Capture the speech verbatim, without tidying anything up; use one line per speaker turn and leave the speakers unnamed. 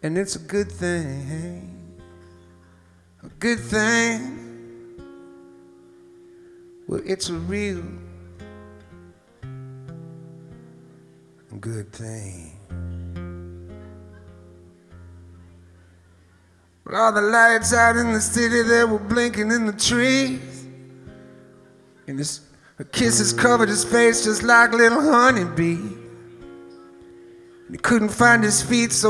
And it's a good thing, a good thing. Well, it's a real good thing. Well, all the lights out in the city, they were blinking in the trees, and his, her kisses covered his face just like little honeybee. He couldn't find his feet, so